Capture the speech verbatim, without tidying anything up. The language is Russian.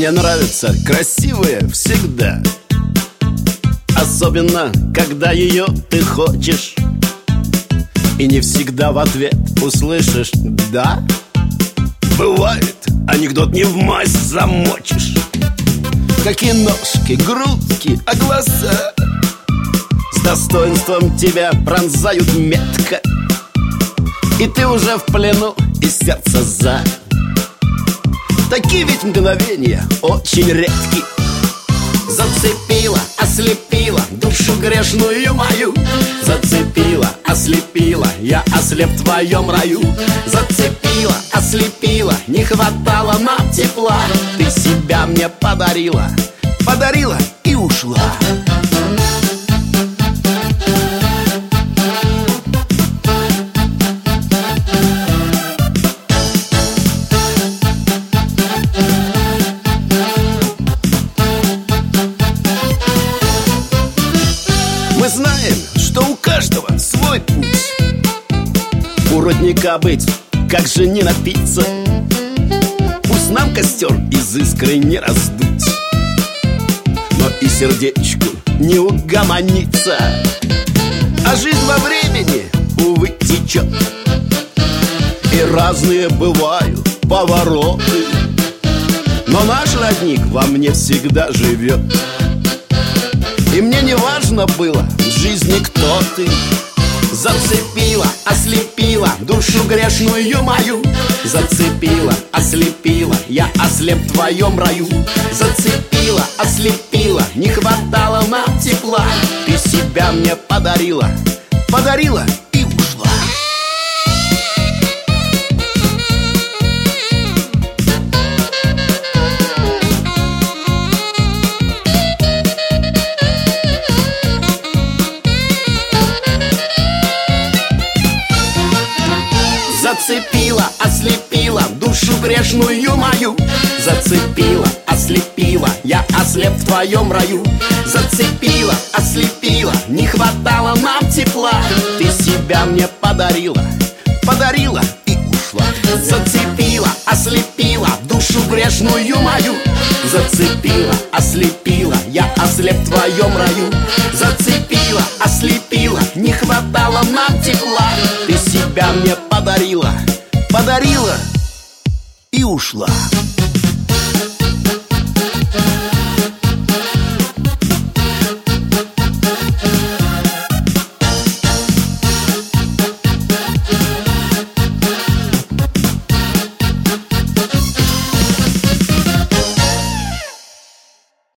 Мне нравятся красивые всегда, особенно, когда ее ты хочешь. И не всегда в ответ услышишь «да». Бывает, анекдот не в масть замочишь. Какие ножки, грудки, а глаза с достоинством тебя пронзают метко. И ты уже в плену, и сердце за. Такие ведь мгновения очень редки. Зацепила, ослепила душу грешную мою. Зацепила, ослепила, я ослеп в твоем раю. Зацепила, ослепила, не хватало нам тепла. Ты себя мне подарила, подарила и ушла. Мы знаем, что у каждого свой путь. У родника быть, как же не напиться. Пусть нам костер из искры не раздуть, но и сердечку не угомониться. А жизнь во времени, увы, течет, и разные бывают повороты. Но наш родник во мне всегда живет. И мне не важно было в жизни, кто ты. Зацепила, ослепила душу грешную мою. Зацепила, ослепила, я ослеп в твоем раю. Зацепила, ослепила, не хватало нам тепла. Ты себя мне подарила, подарила и ушла. Зацепила, ослепила душу грешную мою. Зацепила, ослепила, я ослеп в твоем раю. Зацепила, ослепила, не хватало нам тепла. Ты себя мне подарила, подарила и ушла. Зацепила, ослепила душу грешную мою. Зацепила, ослепила, я ослеп в твоем раю. Зацепила, ослепила, не хватало нам тепла. Ты себя мне подарила, подарила и ушла.